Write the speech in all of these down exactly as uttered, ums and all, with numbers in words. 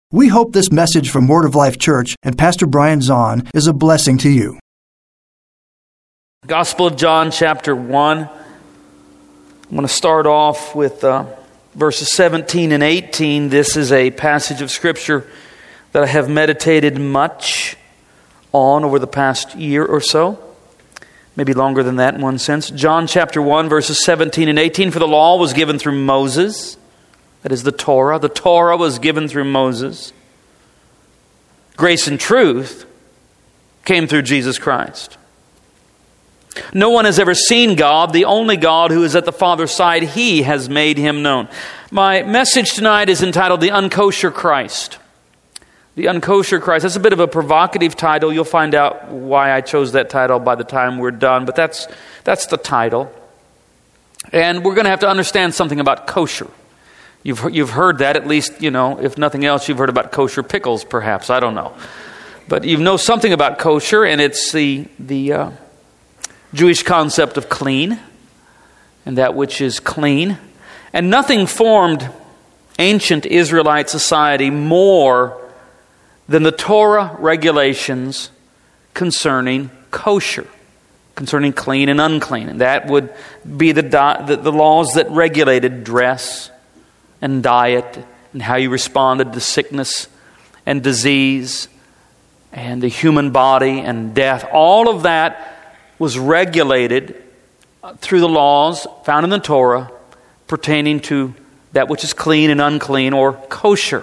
We hope this message from Word of Life Church and Pastor Brian Zahn is a blessing to you. Gospel of John, chapter one. I'm going to start off with uh, verses seventeen and eighteen. This is a passage of Scripture that I have meditated much on over the past year or so. Maybe longer than that in one sense. John chapter one, verses seventeen and eighteen. For the law was given through Moses. That is the Torah. The Torah was given through Moses. Grace and truth came through Jesus Christ. No one has ever seen God, the only God who is at the Father's side. He has made Him known. My message tonight is entitled The Unkosher Christ. The Unkosher Christ. That's a bit of a provocative title. You'll find out why I chose that title by the time we're done. But that's, that's the title. And we're going to have to understand something about kosher. You've you've heard that, at least, you know, if nothing else, you've heard about kosher pickles, perhaps. I don't know. But you know something about kosher, and it's the, the uh, Jewish concept of clean, and that which is clean. And nothing formed ancient Israelite society more than the Torah regulations concerning kosher, concerning clean and unclean. And that would be the, the, the laws that regulated dress and diet, and how you responded to sickness and disease and the human body and death. All of that was regulated through the laws found in the Torah pertaining to that which is clean and unclean, or kosher.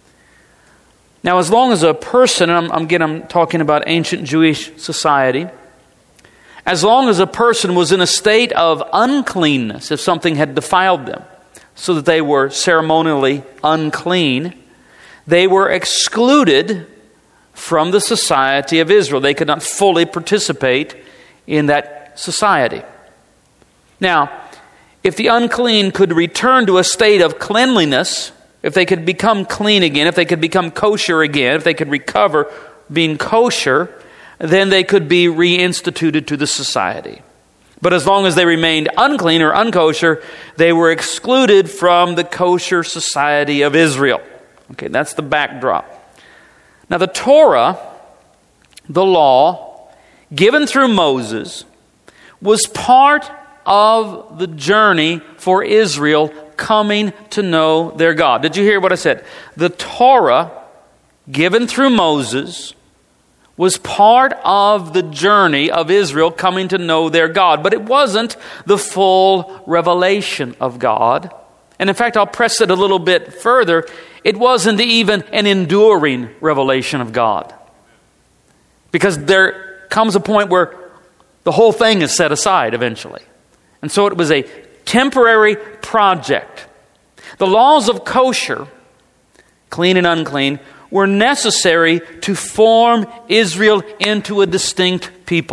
Now, as long as a person, and I'm, again I'm talking about ancient Jewish society, as long as a person was in a state of uncleanness, if something had defiled them, so that they were ceremonially unclean, they were excluded from the society of Israel. They could not fully participate in that society. Now, if the unclean could return to a state of cleanliness, if they could become clean again, if they could become kosher again, if they could recover being kosher, then they could be reinstituted to the society. But as long as they remained unclean or unkosher, they were excluded from the kosher society of Israel. Okay, that's the backdrop. Now the Torah, the law, given through Moses, was part of the journey for Israel coming to know their God. Did you hear what I said? The Torah, given through Moses, was part of the journey of Israel coming to know their God. But it wasn't the full revelation of God. And in fact, I'll press it a little bit further. It wasn't even an enduring revelation of God. Because there comes a point where the whole thing is set aside eventually. And so it was a temporary project. The laws of kosher, clean and unclean, were necessary to form Israel into a distinct people.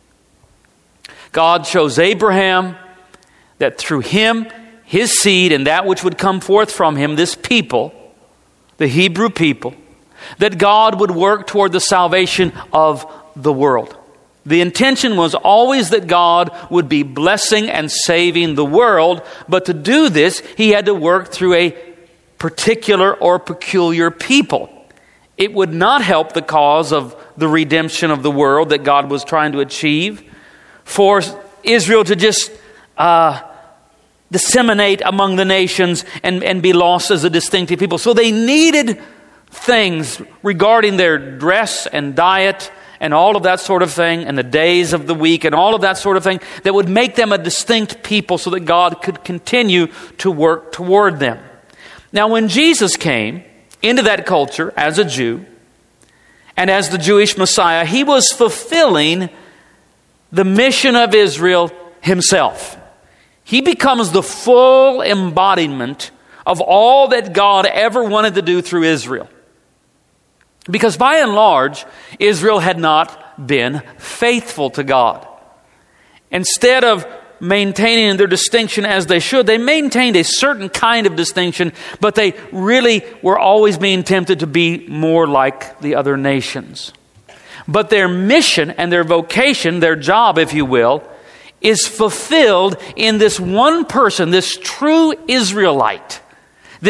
God chose Abraham that through him, his seed, and that which would come forth from him, this people, the Hebrew people, that God would work toward the salvation of the world. The intention was always that God would be blessing and saving the world, but to do this, He had to work through a particular or peculiar people. It would not help the cause of the redemption of the world that God was trying to achieve for Israel to just uh, disseminate among the nations and, and be lost as a distinctive people. So they needed things regarding their dress and diet and all of that sort of thing, and the days of the week and all of that sort of thing, that would make them a distinct people so that God could continue to work toward them. Now, when Jesus came into that culture as a Jew and as the Jewish Messiah, He was fulfilling the mission of Israel Himself. He becomes the full embodiment of all that God ever wanted to do through Israel. Because by and large, Israel had not been faithful to God. Instead of maintaining their distinction as they should, they maintained a certain kind of distinction, but they really were always being tempted to be more like the other nations. But their mission and their vocation, their job, if you will, is fulfilled in this one person, this true Israelite, this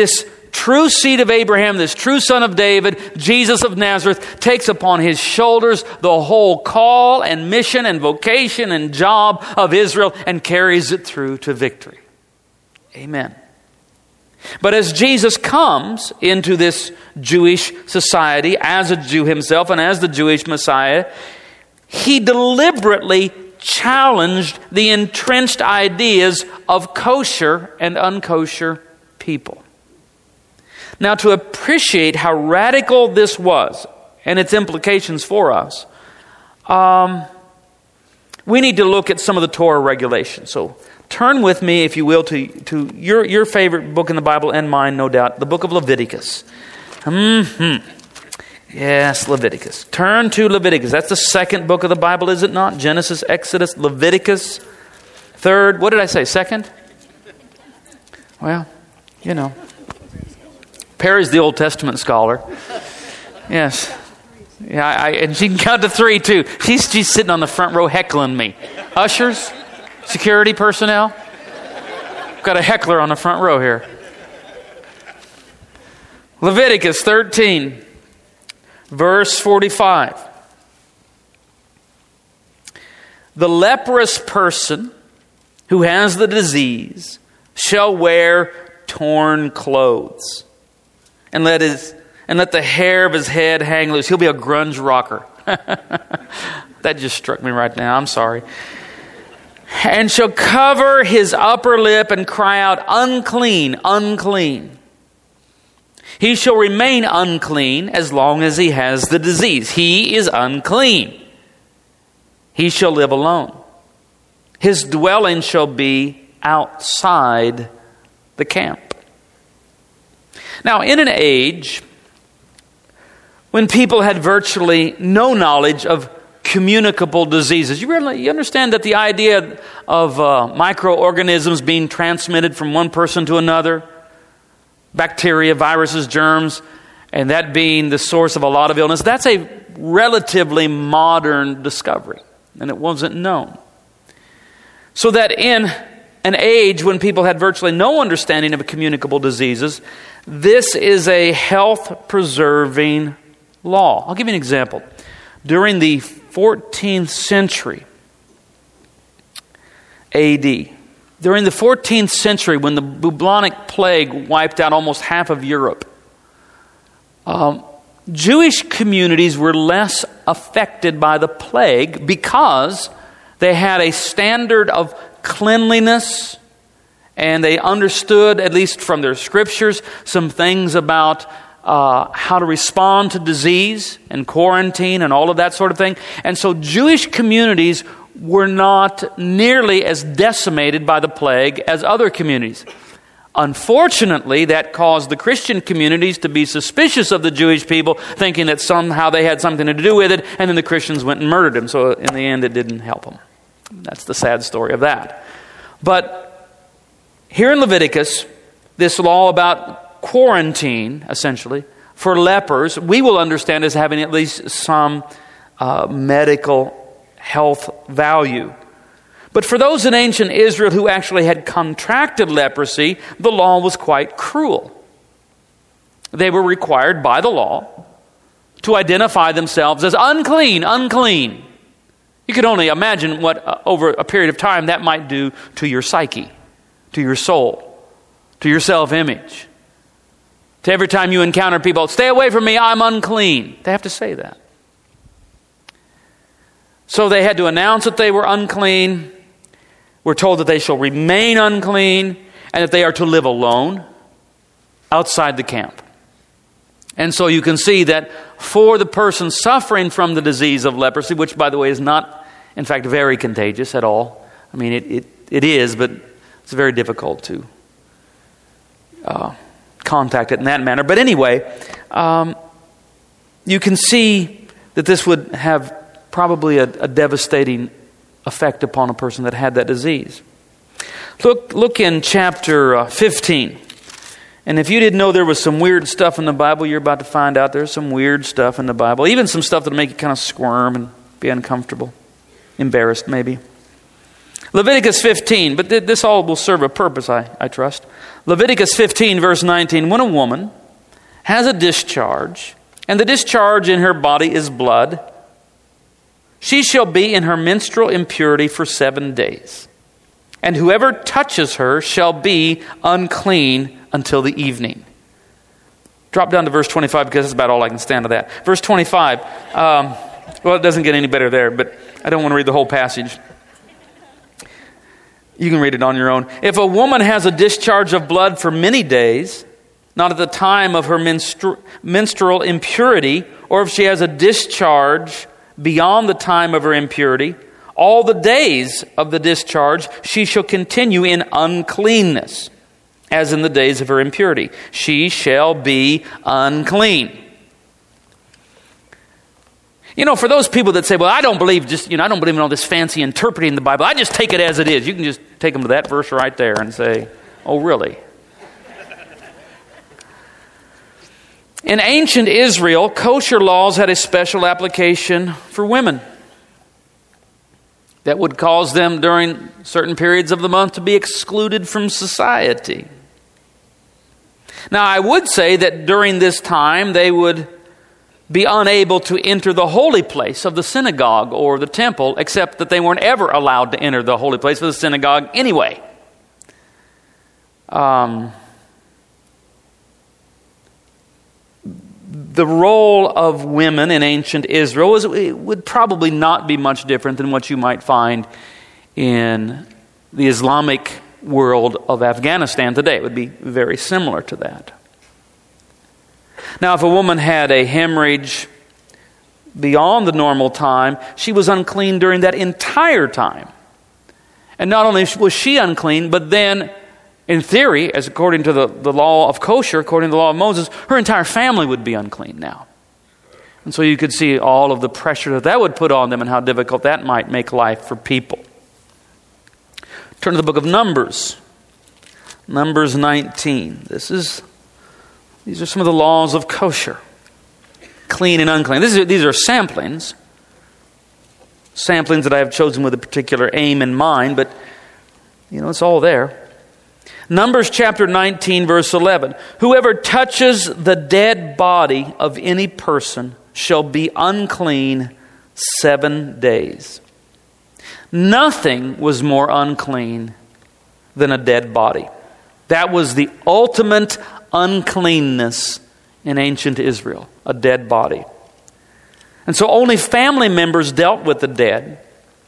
true seed of Abraham, this true son of David, Jesus of Nazareth, takes upon his shoulders the whole call and mission and vocation and job of Israel and carries it through to victory. Amen. But as Jesus comes into this Jewish society as a Jew himself and as the Jewish Messiah, he deliberately challenged the entrenched ideas of kosher and unkosher people. Now, to appreciate how radical this was and its implications for us, um, we need to look at some of the Torah regulations. So turn with me, if you will, to, to your, your favorite book in the Bible and mine, no doubt, the book of Leviticus. Mm-hmm. Yes, Leviticus. Turn to Leviticus. That's the second book of the Bible, is it not? Genesis, Exodus, Leviticus. Third, what did I say? Second? Well, you know. Perry's the Old Testament scholar. Yes. Yeah, I, and she can count to three, too. She's, she's sitting on the front row heckling me. Ushers? Security personnel? Got a heckler on the front row here. Leviticus thirteen. Verse forty-five. The leprous person who has the disease shall wear torn clothes, and let his and let the hair of his head hang loose. He'll be a grunge rocker. That just struck me right now. I'm sorry. And shall cover his upper lip and cry out, unclean, unclean. He shall remain unclean as long as he has the disease. He is unclean. He shall live alone. His dwelling shall be outside the camp. Now, in an age when people had virtually no knowledge of communicable diseases, you really you understand that the idea of uh, microorganisms being transmitted from one person to another, bacteria, viruses, germs, and that being the source of a lot of illness, that's a relatively modern discovery, and it wasn't known. So that in an age when people had virtually no understanding of communicable diseases, this is a health-preserving law. I'll give you an example. During the fourteenth century A D, during the fourteenth century, when the bubonic plague wiped out almost half of Europe, um, Jewish communities were less affected by the plague because they had a standard of cleanliness, and they understood, at least from their scriptures, some things about uh, how to respond to disease and quarantine and all of that sort of thing. And so Jewish communities were not nearly as decimated by the plague as other communities. Unfortunately, that caused the Christian communities to be suspicious of the Jewish people, thinking that somehow they had something to do with it, and then the Christians went and murdered them. So in the end, it didn't help them. That's the sad story of that. But here in Leviticus, this law about quarantine, essentially, for lepers, we will understand as having at least some uh, medical health value. But for those in ancient Israel who actually had contracted leprosy, the law was quite cruel. They were required by the law to identify themselves as unclean, unclean. You could only imagine what uh, over a period of time that might do to your psyche, to your soul, to your self-image. To every time you encounter people, stay away from me, I'm unclean. They have to say that. So they had to announce that they were unclean. We're told that they shall remain unclean and that they are to live alone outside the camp. And so you can see that for the person suffering from the disease of leprosy, which by the way is not, in fact, very contagious at all. I mean, it it, it is, but it's very difficult to uh, contact it in that manner. But anyway, um, you can see that this would have probably a, a devastating effect upon a person that had that disease. Look, look in chapter uh, fifteen. And if you didn't know there was some weird stuff in the Bible, you're about to find out there's some weird stuff in the Bible. Even some stuff that'll make you kind of squirm and be uncomfortable, embarrassed maybe. Leviticus fifteen, but th- this all will serve a purpose, I, I trust. Leviticus fifteen, verse nineteen, when a woman has a discharge, and the discharge in her body is blood, she shall be in her menstrual impurity for seven days. And whoever touches her shall be unclean until the evening. Drop down to verse twenty-five because that's about all I can stand to that. Verse twenty-five. Um, well, it doesn't get any better there, but I don't want to read the whole passage. You can read it on your own. If a woman has a discharge of blood for many days, not at the time of her menstru- menstrual impurity, or if she has a discharge beyond the time of her impurity, all the days of the discharge she shall continue in uncleanness, as in the days of her impurity. She shall be unclean. You know, for those people that say, well, I don't believe just, you know, I don't believe in all this fancy interpreting the Bible. I just take it as it is. You can just take them to that verse right there and say, oh, really? In ancient Israel, kosher laws had a special application for women that would cause them during certain periods of the month to be excluded from society. Now, I would say that during this time they would be unable to enter the holy place of the synagogue or the temple, except that they weren't ever allowed to enter the holy place of the synagogue anyway. Um... The role of women in ancient Israel was, it would probably not be much different than what you might find in the Islamic world of Afghanistan today. It would be very similar to that. Now, if a woman had a hemorrhage beyond the normal time, she was unclean during that entire time. And not only was she unclean, but then in theory, as according to the, the law of kosher, according to the law of Moses, her entire family would be unclean now. And so you could see all of the pressure that that would put on them and how difficult that might make life for people. Turn to the book of Numbers. Numbers nineteen. This is, these are some of the laws of kosher. Clean and unclean. This is, these are samplings. Samplings that I have chosen with a particular aim in mind, but you know, it's all there. Numbers chapter nineteen, verse eleven. Whoever touches the dead body of any person shall be unclean seven days. Nothing was more unclean than a dead body. That was the ultimate uncleanness in ancient Israel, a dead body. And so only family members dealt with the dead.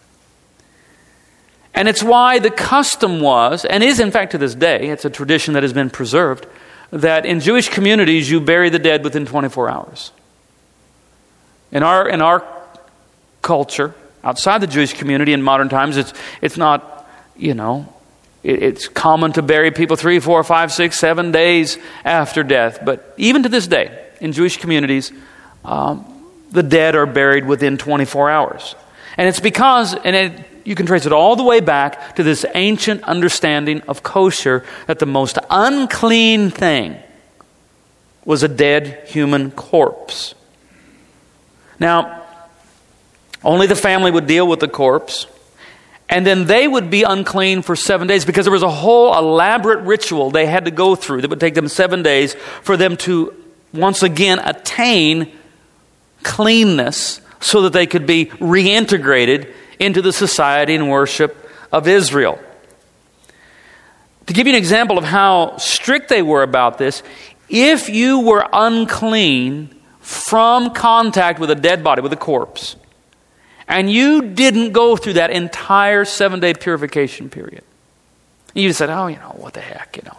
And it's why the custom was, and is in fact to this day, it's a tradition that has been preserved, that in Jewish communities you bury the dead within twenty-four hours. In our in our culture, outside the Jewish community in modern times, it's it's not, you know, it, it's common to bury people three, four, five, six, seven days after death. But even to this day, in Jewish communities, um, the dead are buried within twenty-four hours. And it's because, and it, you can trace it all the way back to this ancient understanding of kosher, that the most unclean thing was a dead human corpse. Now, only the family would deal with the corpse, and then they would be unclean for seven days because there was a whole elaborate ritual they had to go through that would take them seven days for them to once again attain cleanness so that they could be reintegrated into the society and worship of Israel. To give you an example of how strict they were about this, if you were unclean from contact with a dead body, with a corpse, and you didn't go through that entire seven-day purification period, you said, oh, you know, what the heck, you know.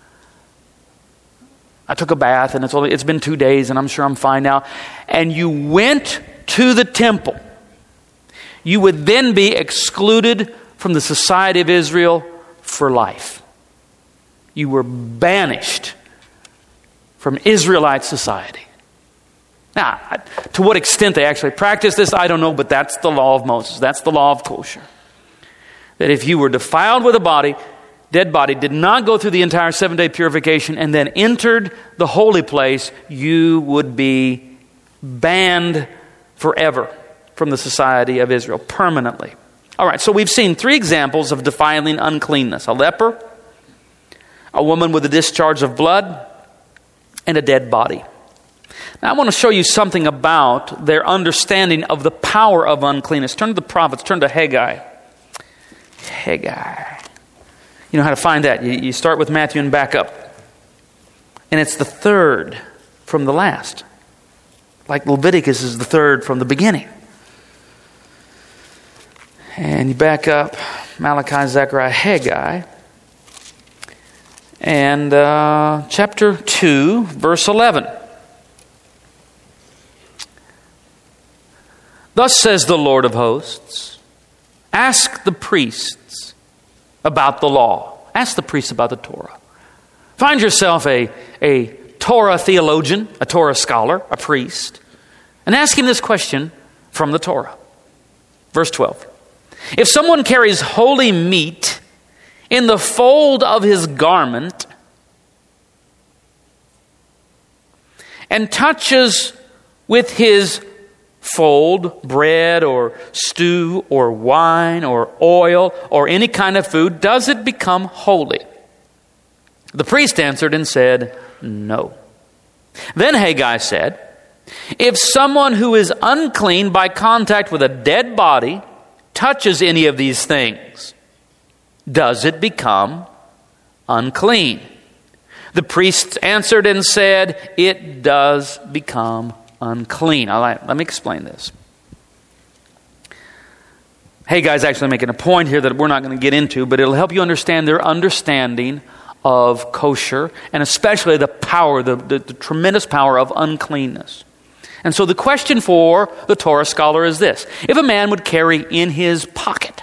I took a bath and it's only it's been two days and I'm sure I'm fine now. And you went to the temple, you would then be excluded from the society of Israel for life. You were banished from Israelite society. Now, to what extent they actually practice this, I don't know, but that's the law of Moses. That's the law of kosher. That if you were defiled with a body, dead body, did not go through the entire seven-day purification and then entered the holy place, you would be banned forever from the society of Israel, permanently. All right, so we've seen three examples of defiling uncleanness. A leper, a woman with a discharge of blood, and a dead body. Now I want to show you something about their understanding of the power of uncleanness. Turn to the prophets, turn to Haggai. Haggai. You know how to find that. You, you start with Matthew and back up. And it's the third from the last. Like Leviticus is the third from the beginning. And you back up, Malachi, Zechariah, Haggai. And uh, chapter two, verse eleven. Thus says the Lord of hosts, ask the priests about the law. Ask the priests about the Torah. Find yourself a, a Torah theologian, a Torah scholar, a priest, and ask him this question from the Torah. Verse twelve. If someone carries holy meat in the fold of his garment and touches with his fold bread or stew or wine or oil or any kind of food, does it become holy? The priest answered and said, no. Then Haggai said, if someone who is unclean by contact with a dead body touches any of these things, does it become unclean? The priest answered and said, it does become unclean. All right, let me explain this. Haggai's actually making a point here that we're not going to get into, but it'll help you understand their understanding of kosher, and especially the power, the, the, the tremendous power of uncleanness. And so the question for the Torah scholar is this. If a man would carry in his pocket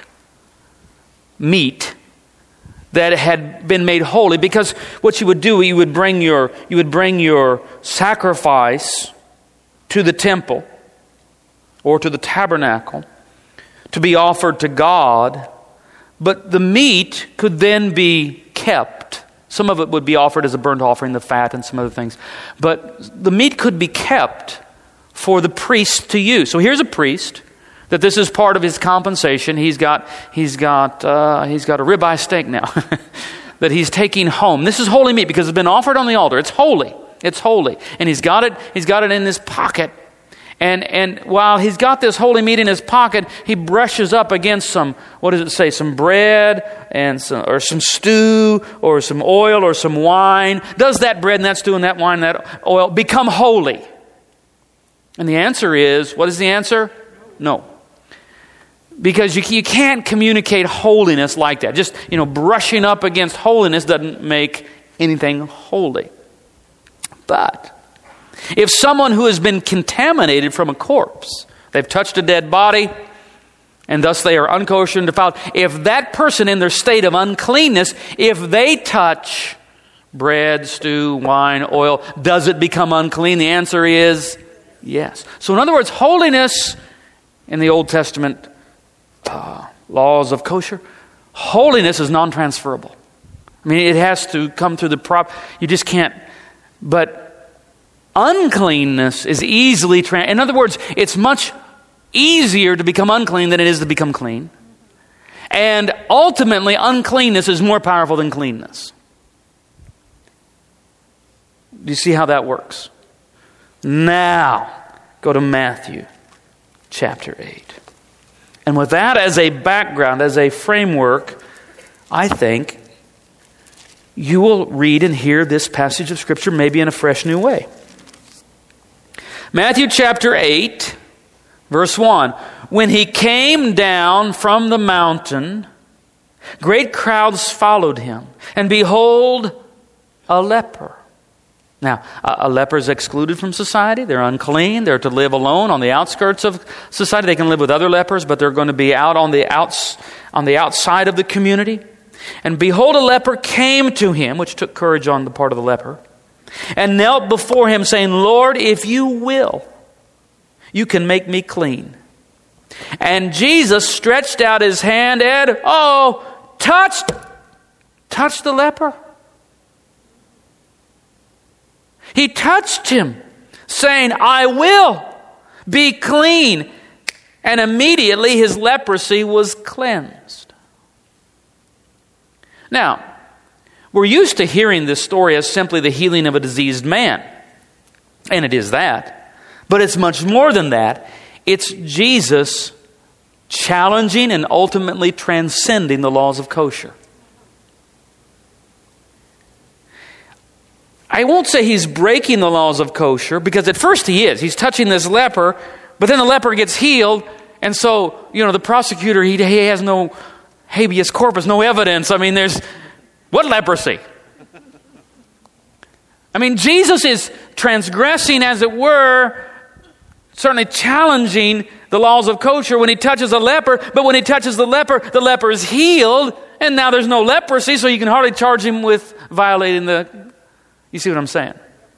meat that had been made holy, because what you would do, you would bring your you would bring your sacrifice to the temple or to the tabernacle to be offered to God, but the meat could then be kept. Some of it would be offered as a burnt offering, the fat and some other things. But the meat could be kept for the priest to use. So here's a priest that this is part of his compensation. He's got he's got uh, he's got a ribeye steak now that he's taking home. This is holy meat because it's been offered on the altar. It's holy. It's holy, and he's got it. He's got it in his pocket. And and while he's got this holy meat in his pocket, he brushes up against some, what does it say, some bread and some, or some stew or some oil or some wine. Does that bread and that stew and that wine and that oil become holy? And the answer is, what is the answer? No. Because you, you can't communicate holiness like that. Just, you know, brushing up against holiness doesn't make anything holy. But if someone who has been contaminated from a corpse, they've touched a dead body, and thus they are unkosher and defiled, if that person in their state of uncleanness, if they touch bread, stew, wine, oil, does it become unclean? The answer is yes. So in other words, holiness in the Old Testament uh, laws of kosher, holiness is non-transferable. I mean, it has to come through the prop. You just can't. But uncleanness is easily, tra- in other words, it's much easier to become unclean than it is to become clean. And ultimately, uncleanness is more powerful than cleanness. Do you see how that works? Now, go to Matthew chapter eight. And with that as a background, as a framework, I think you will read and hear this passage of Scripture maybe in a fresh new way. Matthew chapter eight, verse one. When he came down from the mountain, great crowds followed him. And behold, a leper. Now, a leper is excluded from society. They're unclean. They're to live alone on the outskirts of society. They can live with other lepers, but they're going to be out on the outs, on the outside of the community. And behold, a leper came to him, which took courage on the part of the leper, and knelt before him, saying, Lord, if you will, you can make me clean. And Jesus stretched out his hand and, oh, touched, touched the leper. He touched him, saying, I will be clean. and immediately his leprosy was cleansed. Now, we're used to hearing this story as simply the healing of a diseased man. And it is that. But it's much more than that. It's Jesus challenging and ultimately transcending the laws of kosher. I won't say he's breaking the laws of kosher, because at first he is. He's touching this leper, but then the leper gets healed, and so, you know, the prosecutor, he, he has no habeas corpus, no evidence. I mean, there's, what leprosy? I mean, Jesus is transgressing, as it were, certainly challenging the laws of kosher when he touches a leper, but when he touches the leper, the leper is healed, and now there's no leprosy, so you can hardly charge him with violating the... You see what I'm saying?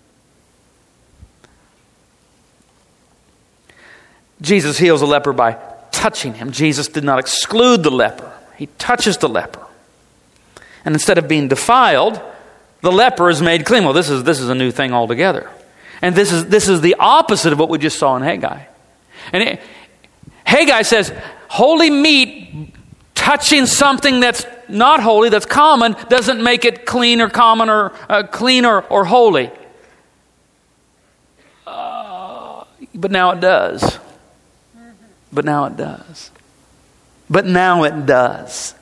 Jesus heals a leper by touching him. Jesus did not exclude the leper. He touches the leper. And instead of being defiled, the leper is made clean. Well, this is this is a new thing altogether. And this is this is the opposite of what we just saw in Haggai. And it, Haggai says, holy meat touching something that's not holy, that's common, doesn't make it clean or common or uh, clean or, or holy. Uh, but now it does. But now it does. But now it does.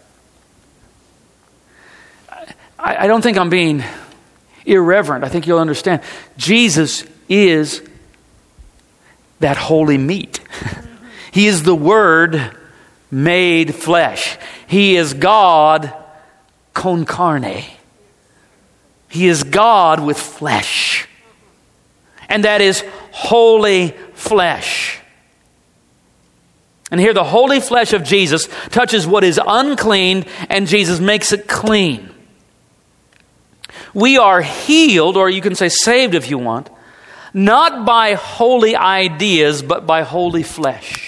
I, I don't think I'm being irreverent. I think you'll understand. Jesus is that holy meat. He is the Word made flesh. He is God con carne. He is God with flesh. And that is holy flesh. And here the holy flesh of Jesus touches what is unclean, and Jesus makes it clean. We are healed, or you can say saved if you want, not by holy ideas, but by holy flesh.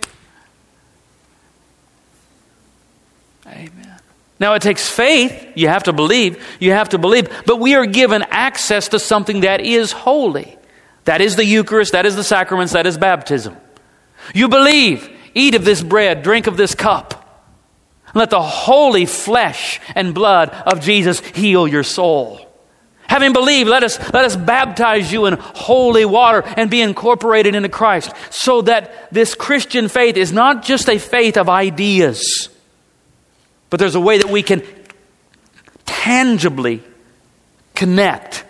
Amen. Now it takes faith. You have to believe. You have to believe. But we are given access to something that is holy. That is the Eucharist. That is the sacraments. That is baptism. You believe. Eat of this bread. Drink of this cup. Let the holy flesh and blood of Jesus heal your soul. Having believed, let us, let us baptize you in holy water and be incorporated into Christ, so that this Christian faith is not just a faith of ideas, but there's a way that we can tangibly connect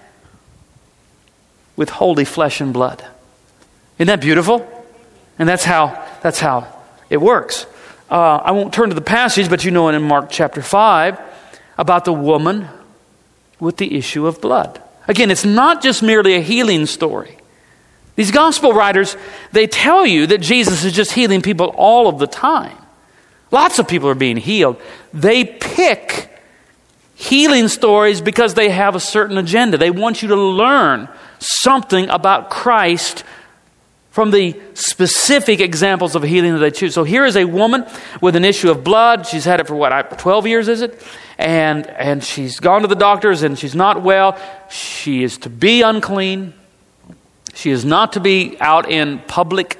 with holy flesh and blood. Isn't that beautiful? And that's how that's how it works. Uh, I won't turn to the passage, but you know it in Mark chapter five about the woman with the issue of blood. Again, it's not just merely a healing story. These gospel writers, they tell you that Jesus is just healing people all of the time. Lots of people are being healed. They pick healing stories because they have a certain agenda. They want you to learn something about Christ from the specific examples of healing that they choose. So here is a woman with an issue of blood. She's had it for what, twelve years is it? And, and she's gone to the doctors and she's not well. She is to be unclean. She is not to be out in public.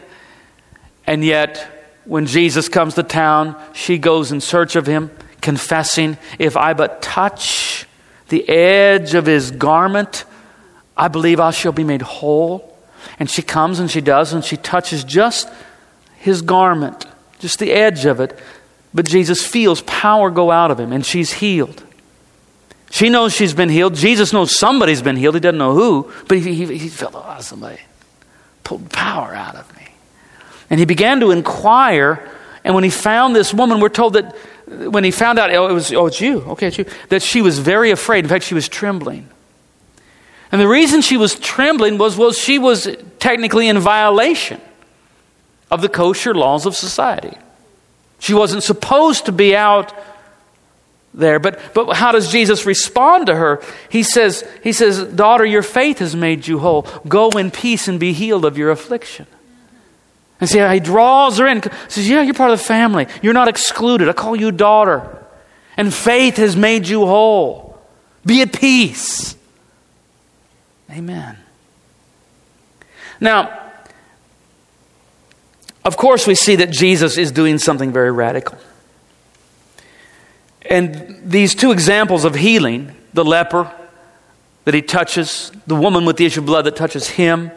And yet, when Jesus comes to town, she goes in search of him, confessing, if I but touch the edge of his garment, I believe I shall be made whole. And she comes and she does, and she touches just his garment, just the edge of it. But Jesus feels power go out of him, and she's healed. She knows she's been healed. Jesus knows somebody's been healed. He doesn't know who, but he, he, he felt, oh, somebody pulled power out of me. And he began to inquire, and when he found this woman, we're told that when he found out, oh, it was, oh, it's you. Okay, it's you. That she was very afraid. In fact, she was trembling. And the reason she was trembling was, well, she was technically in violation of the kosher laws of society. She wasn't supposed to be out there. But but how does Jesus respond to her? He says, he says, daughter, your faith has made you whole. Go in peace and be healed of your affliction. And see how he draws her in. He says, yeah, you're part of the family. You're not excluded. I call you daughter. And faith has made you whole. Be at peace. Amen. Now, of course, we see that Jesus is doing something very radical. And these two examples of healing, the leper that he touches, the woman with the issue of blood that touches him,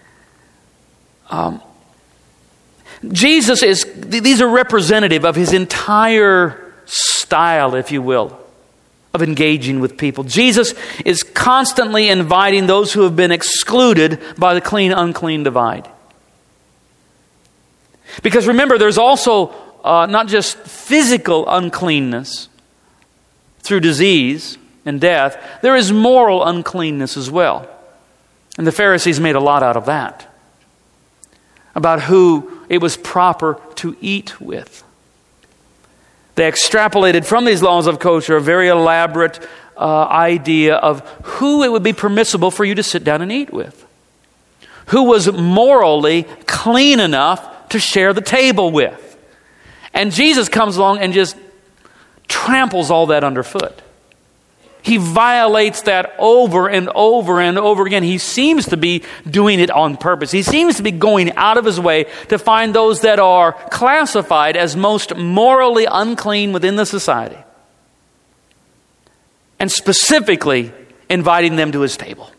um, Jesus is, these are representative of his entire style, if you will, of engaging with people. Jesus is constantly inviting those who have been excluded by the clean-unclean divide. Because remember, there's also uh, not just physical uncleanness through disease and death, there is moral uncleanness as well. And the Pharisees made a lot out of that, about who it was proper to eat with. They extrapolated from these laws of kosher a very elaborate uh, idea of who it would be permissible for you to sit down and eat with. Who was morally clean enough to share the table with. And Jesus comes along and just tramples all that underfoot. He violates that over and over and over again. He seems to be doing it on purpose. He seems to be going out of his way to find those that are classified as most morally unclean within the society, and specifically inviting them to his table.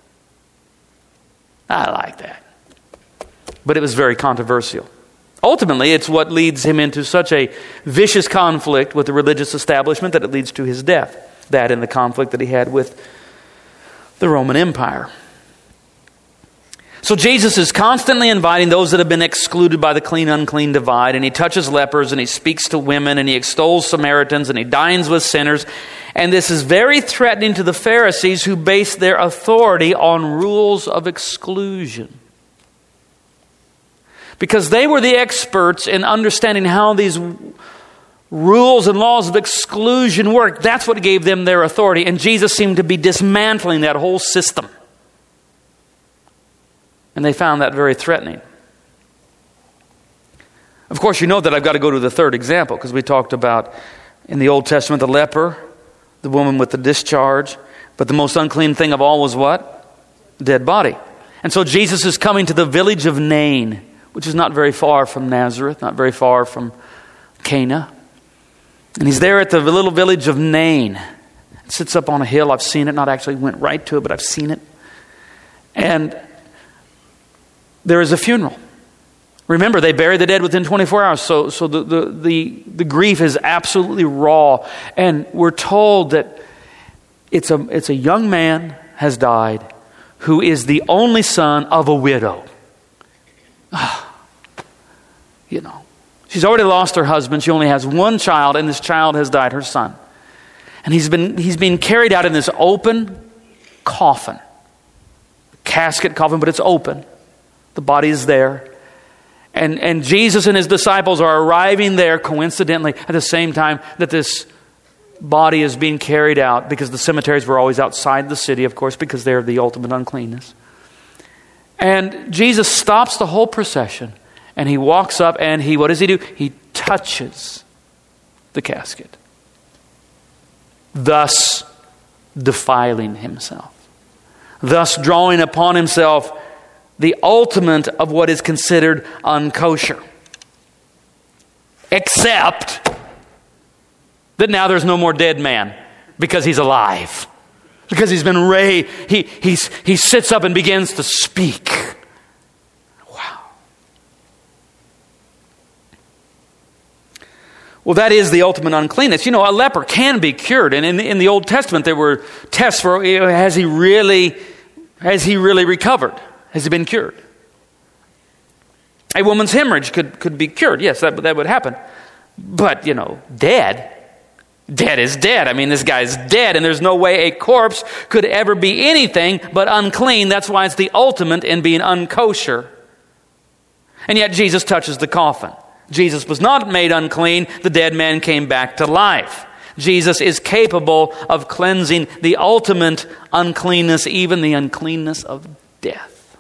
I like that. But it was very controversial. Ultimately, it's what leads him into such a vicious conflict with the religious establishment that it leads to his death. That and the conflict that he had with the Roman Empire. So Jesus is constantly inviting those that have been excluded by the clean-unclean divide, and he touches lepers, and he speaks to women, and he extols Samaritans, and he dines with sinners. And this is very threatening to the Pharisees, who base their authority on rules of exclusion. Because they were the experts in understanding how these rules and laws of exclusion work. That's what gave them their authority. And Jesus seemed to be dismantling that whole system. And they found that very threatening. Of course, you know that I've got to go to the third example, because we talked about in the Old Testament the leper, the woman with the discharge. But the most unclean thing of all was what? Dead body. And so Jesus is coming to the village of Nain, which is not very far from Nazareth, not very far from Cana. And he's there at the little village of Nain. It sits up on a hill. I've seen it. Not actually went right to it, but I've seen it. And there is a funeral. Remember, they bury the dead within twenty-four hours. So, so the, the, the, the grief is absolutely raw. And we're told that it's a, it's a young man has died who is the only son of a widow. You know. She's already lost her husband. She only has one child, and this child has died, her son. And he's been he's being carried out in this open coffin. Casket coffin, but it's open. The body is there. And, and Jesus and his disciples are arriving there coincidentally at the same time that this body is being carried out, because the cemeteries were always outside the city, of course, because they're the ultimate uncleanness. And Jesus stops the whole procession. And he walks up and he, what does he do? He touches the casket, thus defiling himself, thus drawing upon himself the ultimate of what is considered unkosher. Except that now there's no more dead man, because he's alive. Because he's been raised. He, he's, he sits up and begins to speak. Well, that is the ultimate uncleanness. You know, a leper can be cured. And in the, in the Old Testament, there were tests for, you know, has he really, has he really recovered? Has he been cured? A woman's hemorrhage could, could be cured. Yes, that, that would happen. But, you know, dead, dead is dead. I mean, this guy's dead, and there's no way a corpse could ever be anything but unclean. That's why it's the ultimate in being unkosher. And yet Jesus touches the coffin. Jesus was not made unclean. The dead man came back to life. Jesus is capable of cleansing the ultimate uncleanness, even the uncleanness of death.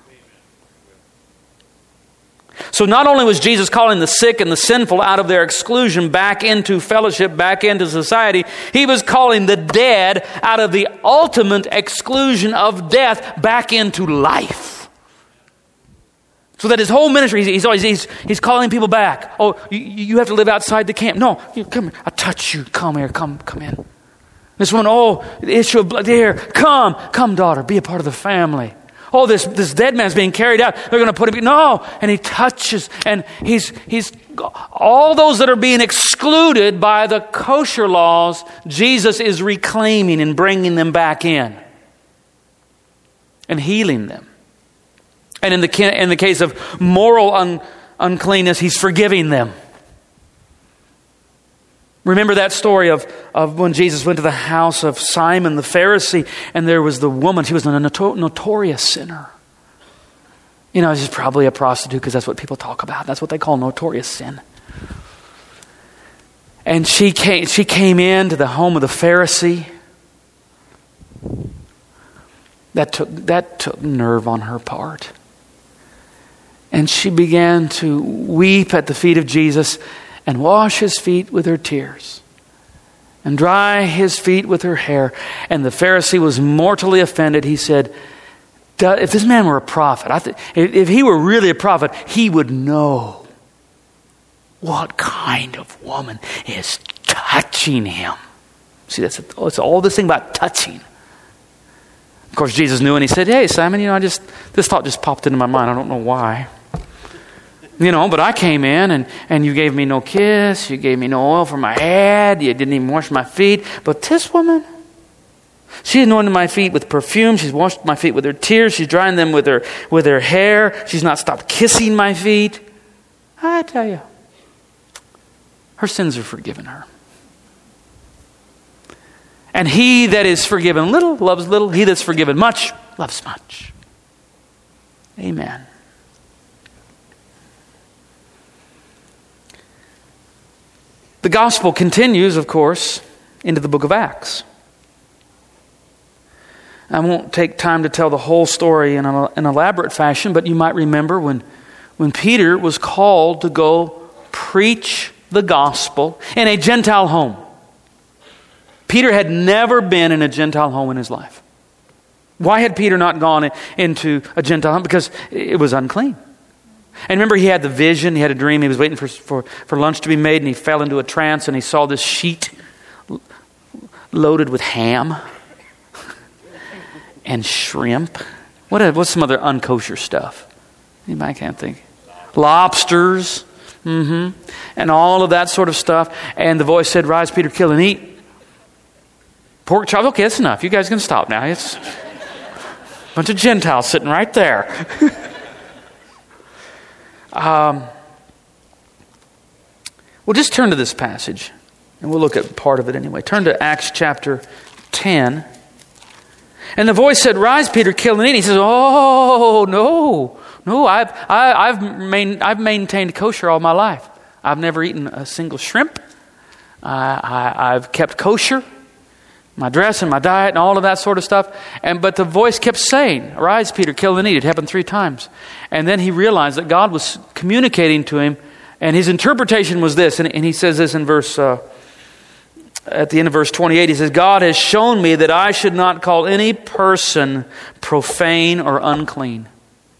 So not only was Jesus calling the sick and the sinful out of their exclusion back into fellowship, back into society, he was calling the dead out of the ultimate exclusion of death back into life. So that his whole ministry, he's, he's always he's, he's calling people back. Oh, you, you have to live outside the camp. No, you, come here. I'll touch you. Come here. Come, come in. This one, oh, the issue of blood. Here, come, come, daughter. Be a part of the family. Oh, this, this dead man's being carried out. They're going to put it. No, and he touches, and he's he's all those that are being excluded by the kosher laws. Jesus is reclaiming and bringing them back in, and healing them. And in the in the case of moral un, uncleanness, he's forgiving them. Remember that story of, of when Jesus went to the house of Simon the Pharisee, and there was the woman. She was a noto- notorious sinner. You know, she's probably a prostitute because that's what people talk about. That's what they call notorious sin. And she came, she came into the home of the Pharisee. That took, that took nerve on her part. And she began to weep at the feet of Jesus and wash his feet with her tears and dry his feet with her hair. And the Pharisee was mortally offended. He said, if this man were a prophet, I th- if he were really a prophet, he would know what kind of woman is touching him. See, that's, a, that's all this thing about touching. Of course, Jesus knew, and he said, hey, Simon, you know, I just, this thought just popped into my mind. I don't know why. You know, but I came in and, and you gave me no kiss. You gave me no oil for my head. You didn't even wash my feet. But this woman, she anointed my feet with perfume. She's washed my feet with her tears. She's drying them with her, with her hair. She's not stopped kissing my feet. I tell you, her sins are forgiven her. And he that is forgiven little loves little. He that's forgiven much loves much. Amen. The gospel continues, of course, into the book of Acts. I won't take time to tell the whole story in an elaborate fashion, but you might remember when, when Peter was called to go preach the gospel in a Gentile home. Peter had never been in a Gentile home in his life. Why had Peter not gone into a Gentile home? Because it was unclean. And remember, he had the vision, he had a dream, he was waiting for, for, for lunch to be made, and he fell into a trance, and he saw this sheet loaded with ham and shrimp. What what's some other unkosher stuff? Anybody can't think. Lobsters, mm-hmm, and all of that sort of stuff. And the voice said, rise, Peter, kill and eat. Pork chop, okay, that's enough. You guys can stop now. It's a bunch of Gentiles sitting right there. Um, we'll just turn to this passage, and we'll look at part of it anyway. Turn to Acts chapter ten. And the voice said, rise, Peter, kill and eat. He says, oh, no, no, I've, I, I've, main, I've maintained kosher all my life. I've never eaten a single shrimp. I, I, I've kept kosher. My dress and my diet and all of that sort of stuff. And but the voice kept saying, arise, Peter, kill and eat. It happened three times. And then he realized that God was communicating to him. And his interpretation was this. And, and he says this in verse, uh, at the end of verse twenty-eight. He says, God has shown me that I should not call any person profane or unclean.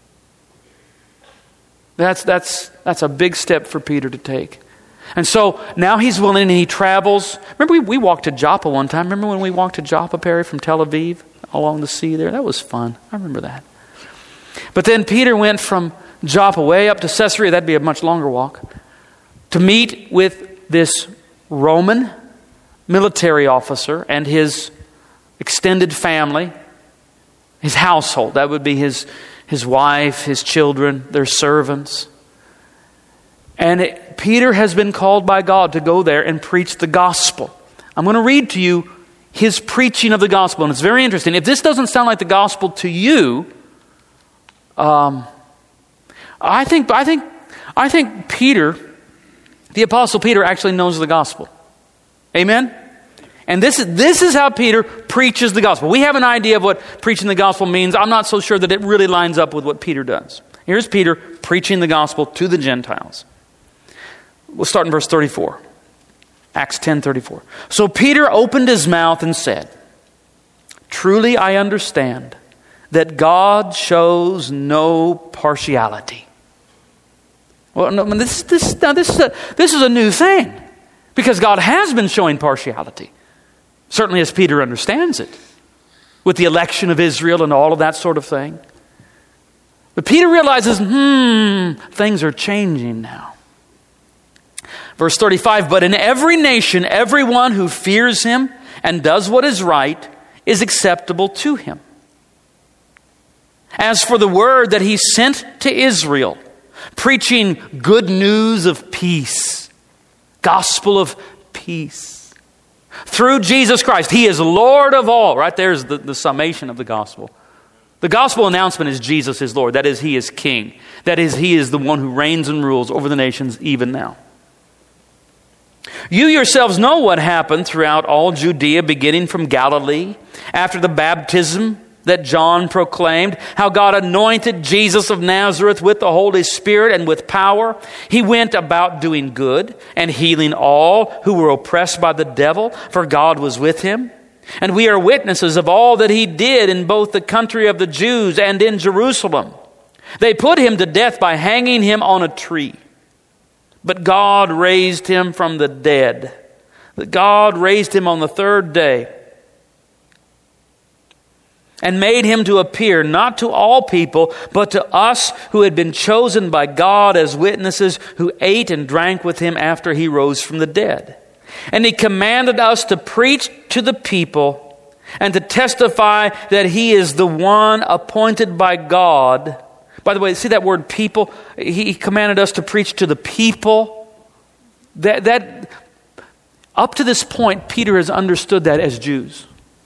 That's, that's, that's a big step for Peter to take. And so now he's willing and he travels. Remember we, we walked to Joppa one time. Remember when we walked to Joppa, Perry, from Tel Aviv along the sea there? That was fun. I remember that. But then Peter went from Joppa way up to Caesarea. That'd be a much longer walk. To meet with this Roman military officer and his extended family, his household. That would be his, his wife, his children, their servants. And it, Peter has been called by God to go there and preach the gospel. I'm going to read to you his preaching of the gospel. And it's very interesting. If this doesn't sound like the gospel to you, um, I think, I think, I think Peter, the Apostle Peter, actually knows the gospel. Amen? And this is, this is how Peter preaches the gospel. We have an idea of what preaching the gospel means. I'm not so sure that it really lines up with what Peter does. Here's Peter preaching the gospel to the Gentiles. We'll start in verse thirty-four. Acts ten thirty-four. So Peter opened his mouth and said, truly I understand that God shows no partiality. Well, no, this, this, now this, is a, this is a new thing, because God has been showing partiality, certainly as Peter understands it, with the election of Israel and all of that sort of thing. But Peter realizes, hmm, things are changing now. Verse thirty-five, but in every nation, everyone who fears him and does what is right is acceptable to him. As for the word that he sent to Israel, preaching good news of peace, gospel of peace, through Jesus Christ. He is Lord of all. Right there's the, the summation of the gospel. The gospel announcement is Jesus is Lord. That is, he is king. That is, he is the one who reigns and rules over the nations even now. You yourselves know what happened throughout all Judea, beginning from Galilee, after the baptism that John proclaimed, how God anointed Jesus of Nazareth with the Holy Spirit and with power. He went about doing good and healing all who were oppressed by the devil, for God was with him. And we are witnesses of all that he did in both the country of the Jews and in Jerusalem. They put him to death by hanging him on a tree. But God raised him from the dead. That God raised him on the third day and made him to appear not to all people, but to us who had been chosen by God as witnesses, who ate and drank with him after he rose from the dead. And he commanded us to preach to the people and to testify that he is the one appointed by God. By the way, see that word people? He commanded us to preach to the people. That, that up to this point, Peter has understood that as Jews.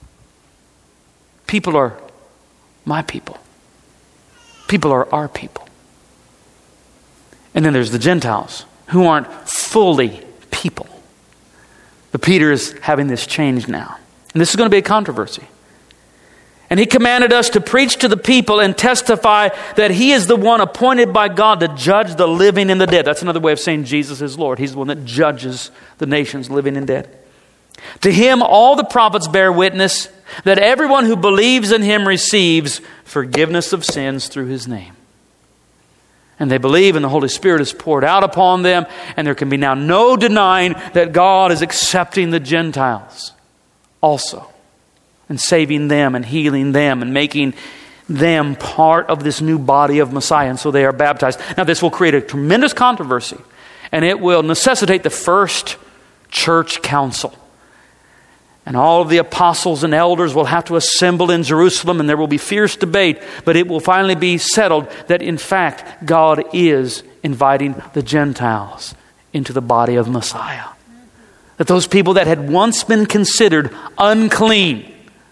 People are my people. People are our people. And then there's the Gentiles who aren't fully people. But Peter is having this change now. And this is going to be a controversy. And he commanded us to preach to the people and testify that he is the one appointed by God to judge the living and the dead. That's another way of saying Jesus is Lord. He's the one that judges the nations, living and dead. To him, all the prophets bear witness that everyone who believes in him receives forgiveness of sins through his name. And they believe, and the Holy Spirit is poured out upon them, and there can be now no denying that God is accepting the Gentiles also, and saving them and healing them and making them part of this new body of Messiah. And so they are baptized. Now this will create a tremendous controversy, and it will necessitate the first church council. And all of the apostles and elders will have to assemble in Jerusalem, and there will be fierce debate, but it will finally be settled that in fact God is inviting the Gentiles into the body of Messiah. That those people that had once been considered unclean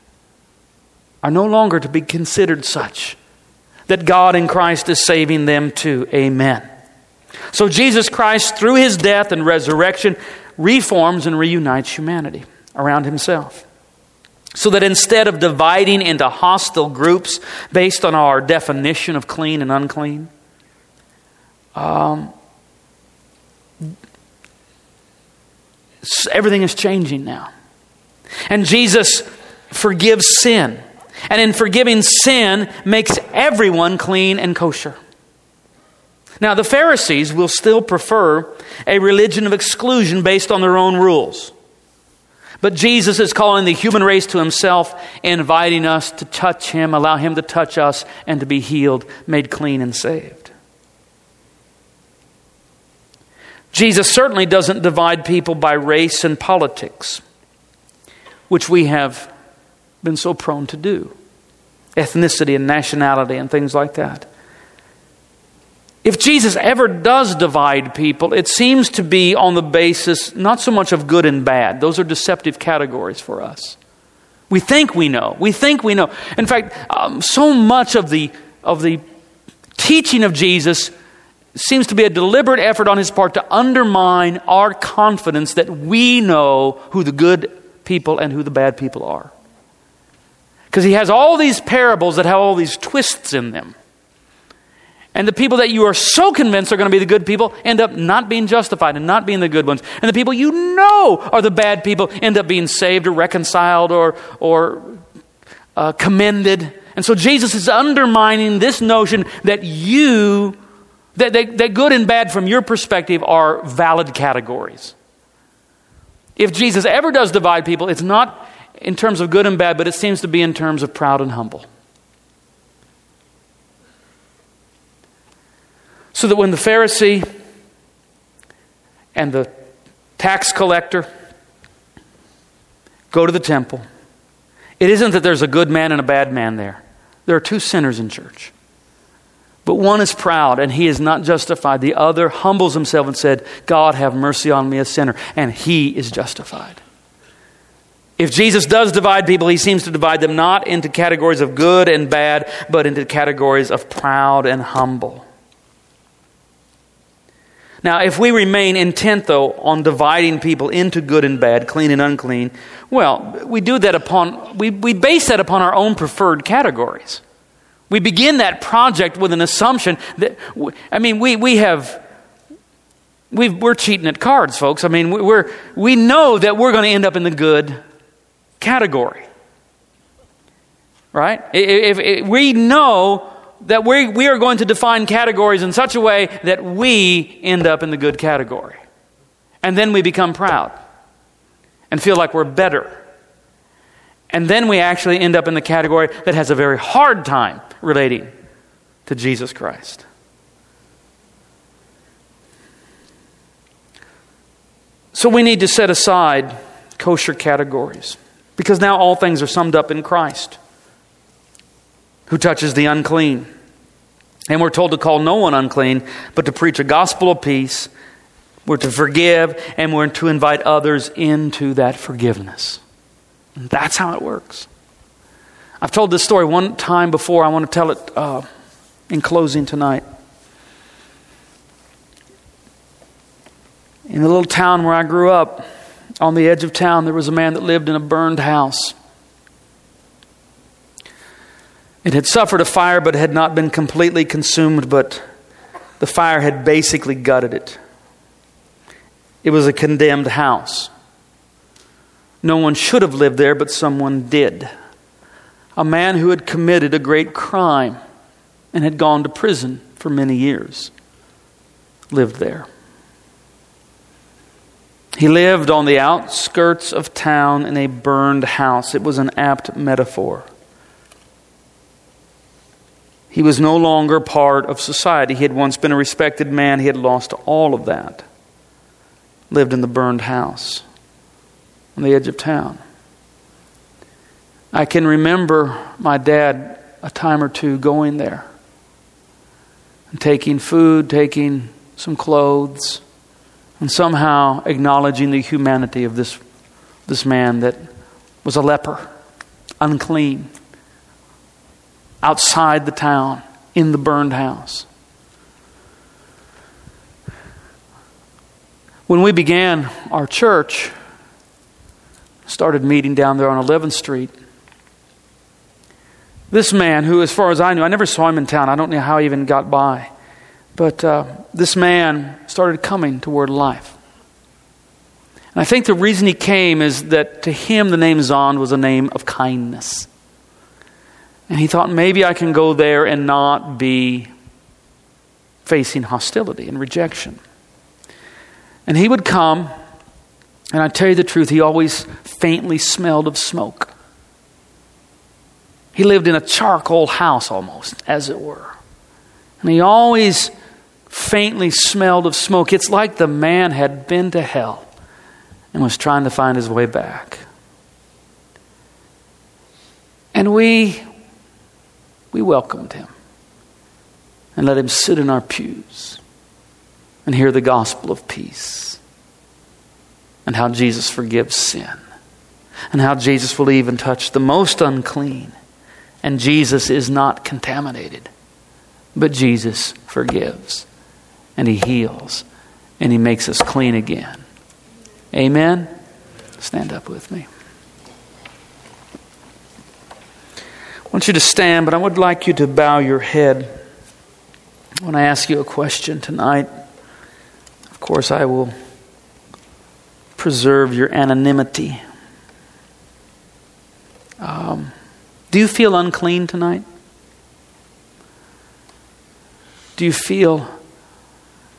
are no longer to be considered such. That God in Christ is saving them too. Amen. So Jesus Christ, through his death and resurrection, reforms and reunites humanity around himself. So that instead of dividing into hostile groups based on our definition of clean and unclean, um, everything is changing now. And Jesus forgives sin. And in forgiving sin, makes everyone clean and kosher. Now, the Pharisees will still prefer a religion of exclusion based on their own rules. But Jesus is calling the human race to himself, inviting us to touch him, allow him to touch us, and to be healed, made clean and saved. Jesus certainly doesn't divide people by race and politics, which we have been so prone to do. Ethnicity and nationality and things like that. If Jesus ever does divide people, it seems to be on the basis not so much of good and bad. Those are deceptive categories for us. We think we know. We think we know. In fact, um, so much of the of the teaching of Jesus seems to be a deliberate effort on his part to undermine our confidence that we know who the good people and who the bad people are. Because he has all these parables that have all these twists in them. And the people that you are so convinced are going to be the good people end up not being justified and not being the good ones. And the people you know are the bad people end up being saved or reconciled or, or uh, commended. And so Jesus is undermining this notion that you That, that, that good and bad from your perspective are valid categories. If Jesus ever does divide people, it's not in terms of good and bad, but it seems to be in terms of proud and humble. So that when the Pharisee and the tax collector go to the temple, it isn't that there's a good man and a bad man there. There are two sinners in church. But one is proud and he is not justified. The other humbles himself and said, God, have mercy on me, a sinner. And he is justified. If Jesus does divide people, he seems to divide them not into categories of good and bad, but into categories of proud and humble. Now, if we remain intent, though, on dividing people into good and bad, clean and unclean, well, we do that upon, we, we base that upon our own preferred categories. We begin that project with an assumption that, I mean, we we have, we've, we're cheating at cards, folks. I mean, we're we know that we're going to end up in the good category, right? If, if, if we know that we we are going to define categories in such a way that we end up in the good category, and then we become proud and feel like we're better. And then we actually end up in the category that has a very hard time relating to Jesus Christ. So we need to set aside kosher categories, because now all things are summed up in Christ, who touches the unclean. And we're told to call no one unclean, but to preach a gospel of peace. We're to forgive, and we're to invite others into that forgiveness. And that's how it works. I've told this story one time before. I want to tell it uh, in closing tonight. In the little town where I grew up, on the edge of town, there was a man that lived in a burned house. It had suffered a fire, but had not been completely consumed, but the fire had basically gutted it. It was a condemned house. No one should have lived there, but someone did. A man who had committed a great crime and had gone to prison for many years lived there. He lived on the outskirts of town in a burned house. It was an apt metaphor. He was no longer part of society. He had once been a respected man. He had lost all of that. Lived in the burned house on the edge of town. I can remember my dad a time or two going there and taking food, taking some clothes, and somehow acknowledging the humanity of this, this man that was a leper, unclean, outside the town, in the burned house. When we began our church, started meeting down there on eleventh Street, this man, who as far as I knew, I never saw him in town. I don't know how he even got by. But uh, this man started coming toward life. And I think the reason he came is that to him the name Zond was a name of kindness. And he thought, maybe I can go there and not be facing hostility and rejection. And he would come, and I tell you the truth, he always faintly smelled of smoke. He lived in a charcoal house almost, as it were. And he always faintly smelled of smoke. It's like the man had been to hell and was trying to find his way back. And we, we welcomed him and let him sit in our pews and hear the gospel of peace and how Jesus forgives sin and how Jesus will even touch the most unclean. And Jesus is not contaminated, but Jesus forgives and he heals and he makes us clean again. Amen? Stand up with me. I want you to stand, but I would like you to bow your head when I ask you a question tonight. Of course, I will preserve your anonymity. Um, do you feel unclean tonight? Do you feel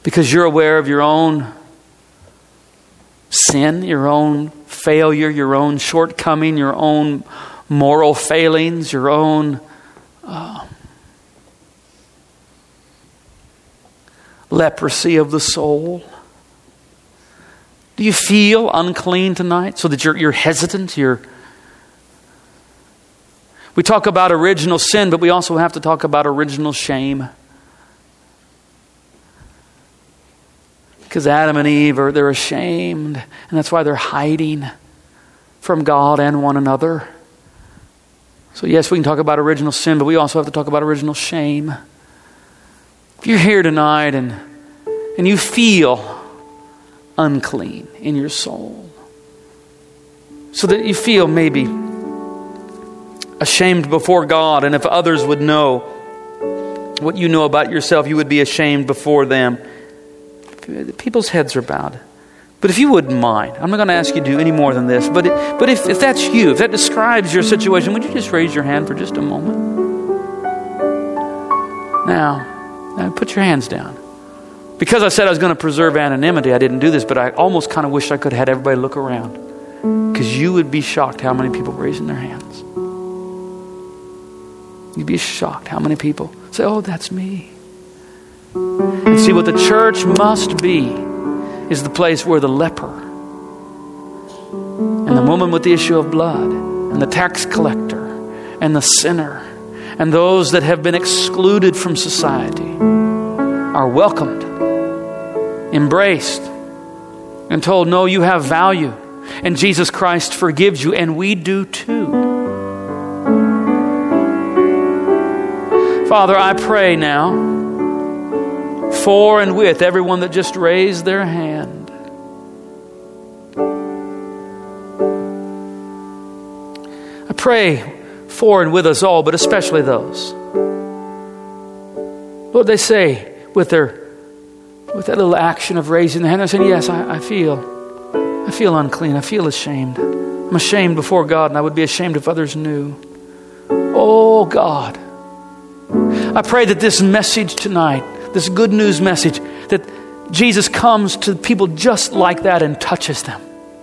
because you're aware of your own sin, your own failure, your own shortcoming, your own moral failings, your own uh, leprosy of the soul. Do you feel unclean tonight so that you're, you're hesitant? You're We talk about original sin, but we also have to talk about original shame. Because Adam and Eve, are they're ashamed, and that's why they're hiding from God and one another. So yes, we can talk about original sin, but we also have to talk about original shame. If you're here tonight and, and you feel unclean in your soul, so that you feel maybe ashamed before God, and if others would know what you know about yourself, you would be ashamed before them. People's heads are bowed. But if you wouldn't mind, I'm not going to ask you to do any more than this, but, it, but if, if that's you, if that describes your situation, would you just raise your hand for just a moment? Now, now put your hands down. Because I said I was going to preserve anonymity, I didn't do this, but I almost kind of wish I could have had everybody look around. Because you would be shocked how many people were raising their hands. You'd be shocked how many people say, oh, that's me. And see, what the church must be is the place where the leper and the woman with the issue of blood and the tax collector and the sinner and those that have been excluded from society are welcomed, embraced, and told, no, you have value. And Jesus Christ forgives you, and we do too. Father, I pray now for and with everyone that just raised their hand. I pray for and with us all, but especially those. Lord, they say with their with that little action of raising their hand, they're saying, yes, I, I feel I feel unclean. I feel ashamed. I'm ashamed before God, and I would be ashamed if others knew. Oh God, I pray that this message tonight, this good news message, that Jesus comes to people just like that and touches them.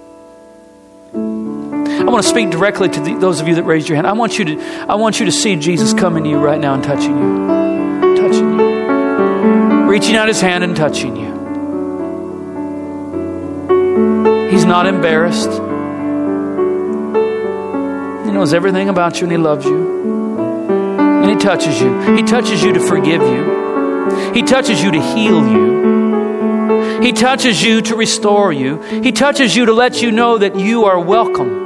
I want to speak directly to the, those of you that raised your hand. I want you to, I want you to see Jesus coming to you right now and touching you, touching you, reaching out His hand and touching you. He's not embarrassed. He knows everything about you, and He loves you. And He touches you. He touches you to forgive you. He touches you to heal you. He touches you to restore you. He touches you to let you know that you are welcome.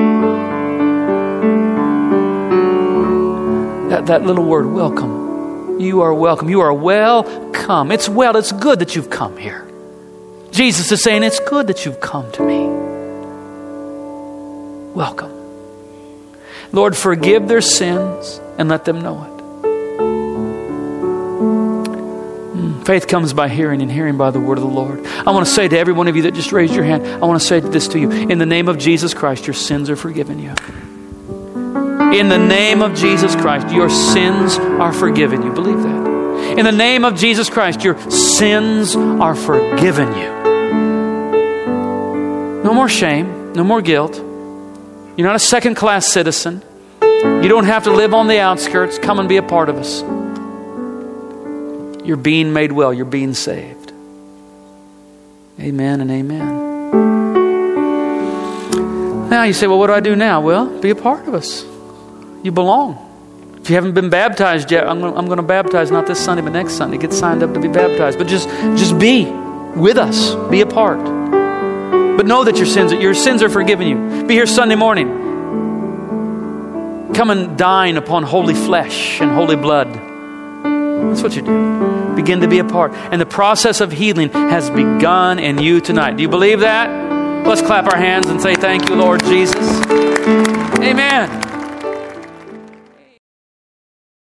That, that little word, welcome. You are welcome. You are welcome. It's well, it's good that you've come here. Jesus is saying, it's good that you've come to me. Welcome. Lord, forgive their sins and let them know it. Mm, faith comes by hearing, and hearing by the word of the Lord. I want to say to every one of you that just raised your hand, I want to say this to you. In the name of Jesus Christ, your sins are forgiven you. In the name of Jesus Christ, your sins are forgiven you. Believe that. In the name of Jesus Christ, your sins are forgiven you. No more shame, no more guilt. You're not a second-class citizen. You don't have to live on the outskirts. Come and be a part of us. You're being made well. You're being saved. Amen and amen. Now you say, well, what do I do now? Well, be a part of us. You belong. If you haven't been baptized yet, I'm going, I'm going to baptize not this Sunday, but next Sunday. Get signed up to be baptized. But just, just be with us. Be a part. But know that your sins, your sins are forgiven you. Be here Sunday morning. Come and dine upon holy flesh and holy blood. That's what you do. Begin to be a part. And the process of healing has begun in you tonight. Do you believe that? Let's clap our hands and say, thank you, Lord Jesus. Amen.